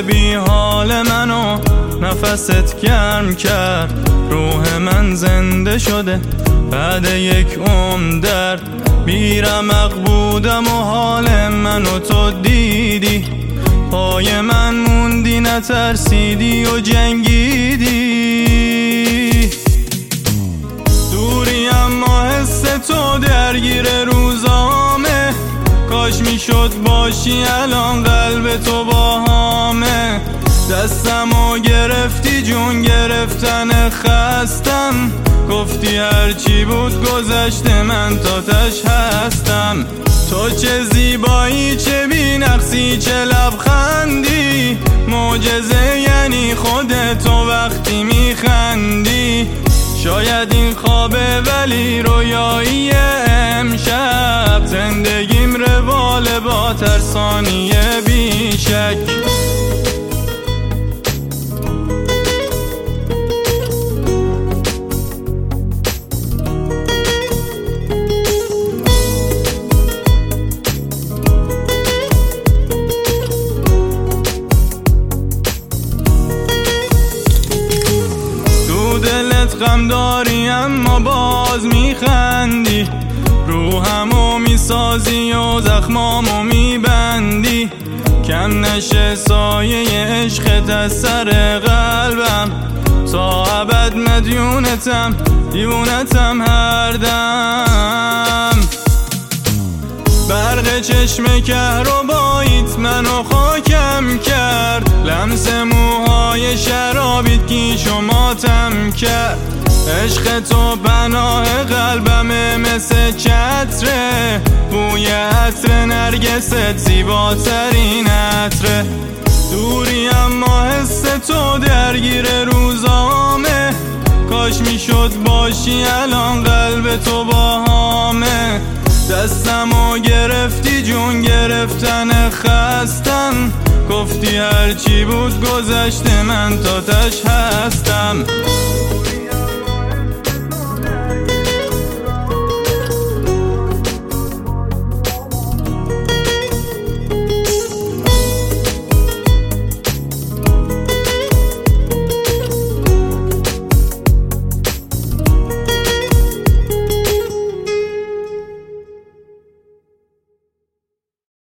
بی حال منو نفست گرم کرد. روح من زنده شده بعد یک عمر درد. بیرمق بودم و حال منو تو دیدی، پای من موندی نترسیدی و جنگیدی. دوری اما حس تو درگیر روزامه، کاش میشد باشی الان قلب تو باهامه. دستمو گرفتی جون گرفتن خستم، گفتی هرچی بود گذشته من تاتش هستم. تو چه زیبایی چه بی نقصی چه لبخندی، معجزه یعنی خودت تو وقتی میخندی. شاید این خوابه ولی رویایی امشب، زندگیم رواله با ترسانی بیشک. غم داری اما باز میخندی، روحمو میسازی و زخمامو میبندی. کم نشه سایه عشقت از سر قلبم، تا ابد مدیونتم دیوونتم هر دم. برق چشم کهرباییت منو خاکم کرد، لمس موهای شرابیت گیش و ماتم کرد. عشق تو پناه قلبمه مثل چتره، بوی عطر نرگست زیباترین عطره. دوری اما حس تو درگیر روزامه، کاش میشد باشی الان قلب تو باهامه. دستمو گرفتی جون گرفتن خستم، گفتی هرچی بود گذشته من تاتش هستم.